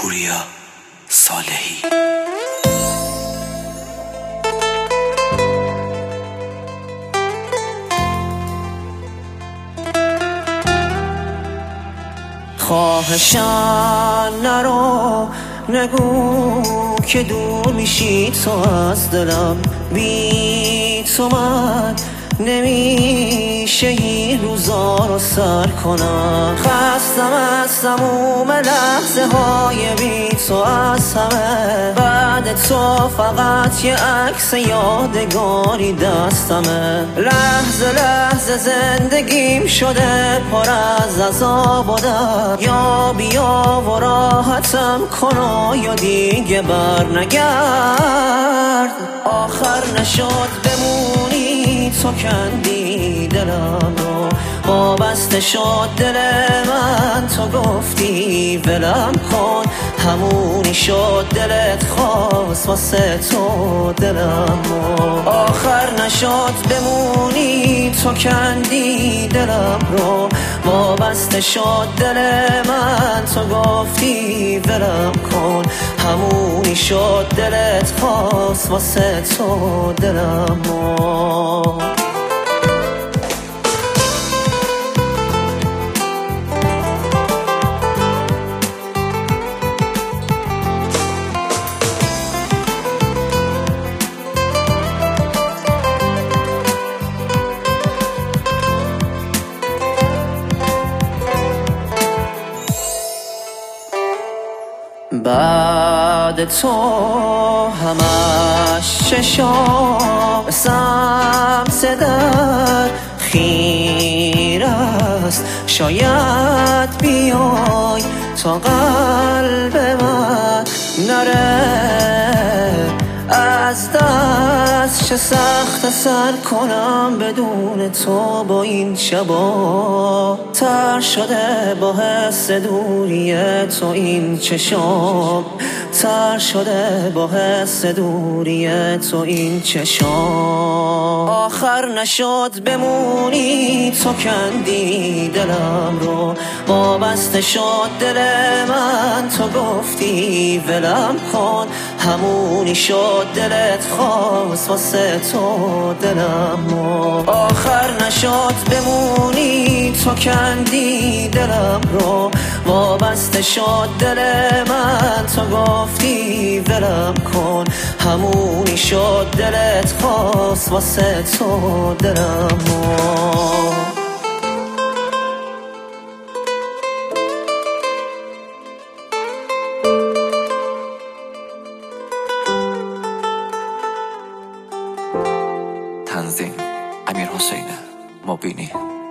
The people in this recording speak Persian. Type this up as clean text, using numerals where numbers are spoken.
پوریا صالحی. خواهشان نرو نگو که دور میشی تو از دلم، بی تو من نمیشه این روزا رو سر کنم. خستم از تموم لحظه های بی تو از همه، بعد تو فقط یه عکس یادگاری دستمه. لحظه لحظه زندگیم شده پر از عذاب و درد، یا بیا و راحتم کن یا دیگه بر نگرد. آخر نشد بمونی تو کندی دلم رو، وابسته شد دل من تو گفتی ولم کن. همونی شد دلت خواست واسه تو دلم رو. آخر نشد بمونی تو کندی دلم رو، وابسته شد دل من تو گفتی ولم کن. همونی شد دلت خواست واسه تو دلم رو. بعد تو همش چشام سمس در خیر است، شاید بیای تا قلب من نره از دست. چه سخت سر کنم بدون تو با این شبا، تر شده با حس دوری تو این چشام، تر شده با حس دوری تو این چشام. آخر نشد بمونی تو کندی دلم رو، وابسته شد دل من تو گفتی ولم کن. همونی شد دلت خواست واسه تو دلم رو. آخر نشد بمونی تو کندی دلم رو، وابسته شد دل من تو گفتی ولم کن. همونی شد دلت خواست واسه تو دلم رو. تنظیم: امیر حسین مبینی.